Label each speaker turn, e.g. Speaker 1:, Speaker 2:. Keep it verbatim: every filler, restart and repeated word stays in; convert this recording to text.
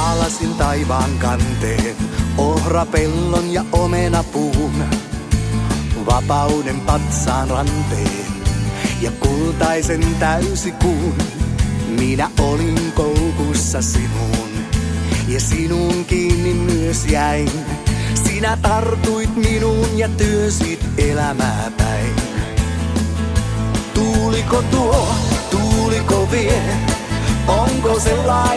Speaker 1: Maalasin taivaan kanteen, ohrapellon ja omenapuun. Vapauden patsaan ranteen ja kultaisen täysikuun. Minä olin koukussa sinuun ja sinuun kiinni myös jäin. Sinä tartuit minuun ja työsit elämää päin. Tuuliko tuo, tuuliko vie, onko se lain?